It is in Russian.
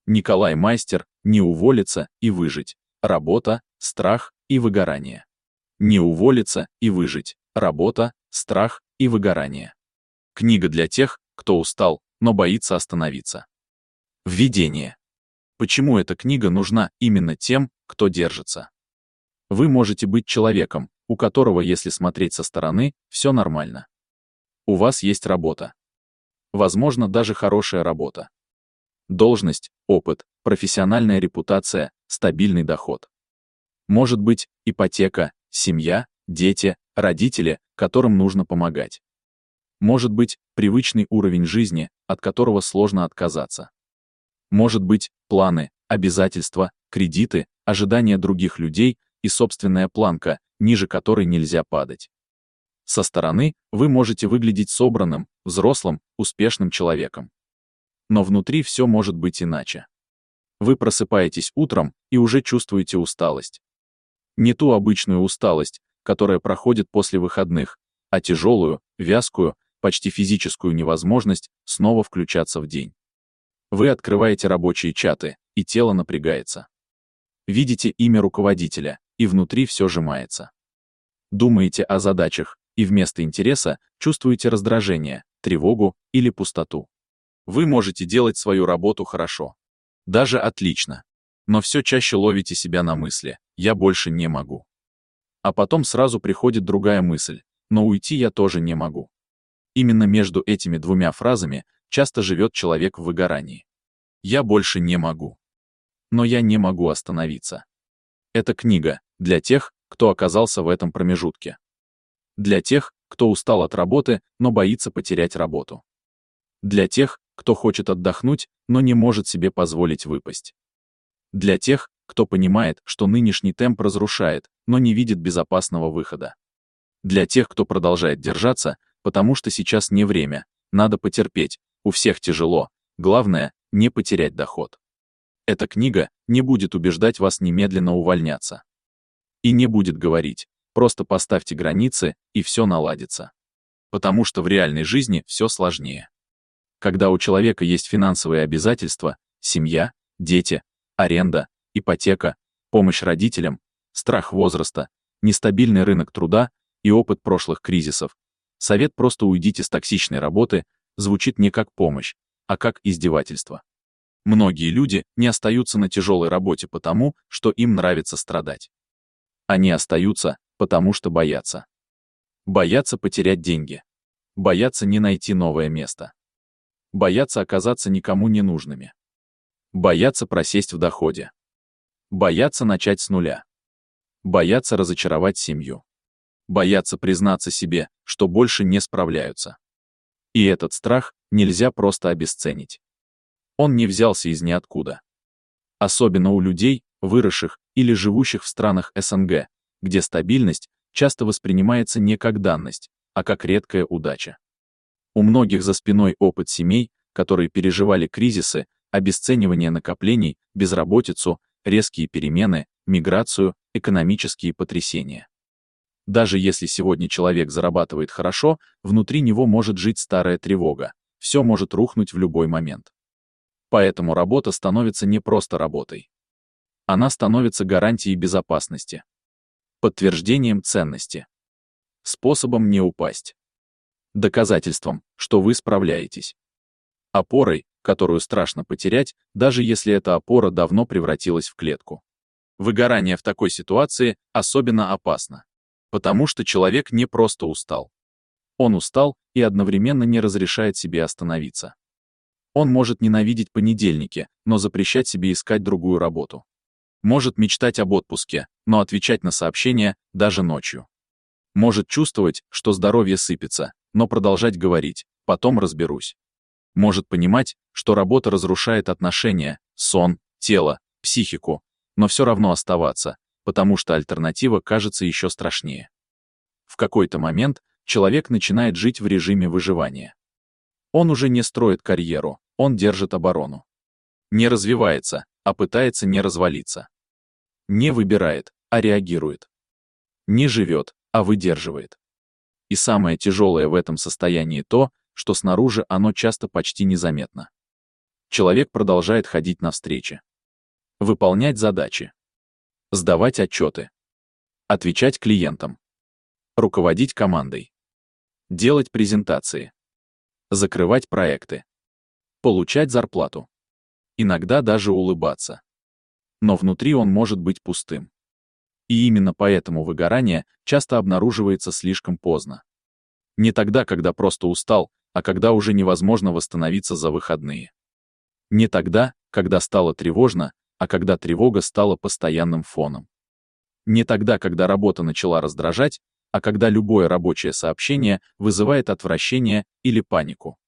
Николай Мастер, «Не уволиться и выжить. Работа, страх и выгорание». Не уволиться и выжить. Работа, страх и выгорание. Книга для тех, кто устал, но боится остановиться. Введение. Почему эта книга нужна именно тем, кто держится? Вы можете быть человеком, у которого, если смотреть со стороны, все нормально. У вас есть работа. Возможно, даже хорошая работа. Должность, опыт, профессиональная репутация, стабильный доход. Может быть, ипотека, семья, дети, родители, которым нужно помогать. Может быть, привычный уровень жизни, от которого сложно отказаться. Может быть, планы, обязательства, кредиты, ожидания других людей и собственная планка, ниже которой нельзя падать. Со стороны вы можете выглядеть собранным, взрослым, успешным человеком. Но внутри все может быть иначе. Вы просыпаетесь утром и уже чувствуете усталость. Не ту обычную усталость, которая проходит после выходных, а тяжелую, вязкую, почти физическую невозможность снова включаться в день. Вы открываете рабочие чаты, и тело напрягается. Видите имя руководителя, и внутри все сжимается. Думаете о задачах, и вместо интереса чувствуете раздражение, тревогу или пустоту. Вы можете делать свою работу хорошо. Даже отлично. Но все чаще ловите себя на мысли «я больше не могу». А потом сразу приходит другая мысль «но уйти я тоже не могу». Именно между этими двумя фразами часто живет человек в выгорании. «Я больше не могу». Но я не могу остановиться. Эта книга для тех, кто оказался в этом промежутке. Для тех, кто устал от работы, но боится потерять работу. Для тех, кто хочет отдохнуть, но не может себе позволить выпасть. Для тех, кто понимает, что нынешний темп разрушает, но не видит безопасного выхода. Для тех, кто продолжает держаться, потому что сейчас не время, надо потерпеть, у всех тяжело, главное — не потерять доход. Эта книга не будет убеждать вас немедленно увольняться. И не будет говорить, просто поставьте границы, и все наладится. Потому что в реальной жизни все сложнее. Когда у человека есть финансовые обязательства, семья, дети, аренда, ипотека, помощь родителям, страх возраста, нестабильный рынок труда и опыт прошлых кризисов, совет «просто уйдите с токсичной работы» звучит не как помощь, а как издевательство. Многие люди не остаются на тяжелой работе потому, что им нравится страдать. Они остаются, потому что боятся. Боятся потерять деньги. Боятся не найти новое место. Боятся оказаться никому не нужными. Боятся просесть в доходе. Боятся начать с нуля. Боятся разочаровать семью. Боятся признаться себе, что больше не справляются. И этот страх нельзя просто обесценить. Он не взялся из ниоткуда. Особенно у людей, выросших или живущих в странах СНГ, где стабильность часто воспринимается не как данность, а как редкая удача. У многих за спиной опыт семей, которые переживали кризисы, обесценивание накоплений, безработицу, резкие перемены, миграцию, экономические потрясения. Даже если сегодня человек зарабатывает хорошо, внутри него может жить старая тревога, все может рухнуть в любой момент. Поэтому работа становится не просто работой. Она становится гарантией безопасности, подтверждением ценности, способом не упасть, доказательством, что вы справляетесь, опорой, которую страшно потерять, даже если эта опора давно превратилась в клетку. Выгорание в такой ситуации особенно опасно, потому что человек не просто устал. Он устал и одновременно не разрешает себе остановиться. Он может ненавидеть понедельники, но запрещать себе искать другую работу. Может мечтать об отпуске, но отвечать на сообщения даже ночью. Может чувствовать, что здоровье сыпется, но продолжать говорить «потом разберусь». Может понимать, что работа разрушает отношения, сон, тело, психику, но все равно оставаться, потому что альтернатива кажется еще страшнее. В какой-то момент человек начинает жить в режиме выживания. Он уже не строит карьеру, он держит оборону. Не развивается, а пытается не развалиться. Не выбирает, а реагирует. Не живет, а выдерживает. И самое тяжелое в этом состоянии то, что снаружи оно часто почти незаметно. Человек продолжает ходить на встречи, выполнять задачи, сдавать отчеты, отвечать клиентам, руководить командой, делать презентации, закрывать проекты, получать зарплату, иногда даже улыбаться. Но внутри он может быть пустым. И именно поэтому выгорание часто обнаруживается слишком поздно. Не тогда, когда просто устал, а когда уже невозможно восстановиться за выходные. Не тогда, когда стало тревожно, а когда тревога стала постоянным фоном. Не тогда, когда работа начала раздражать, а когда любое рабочее сообщение вызывает отвращение или панику.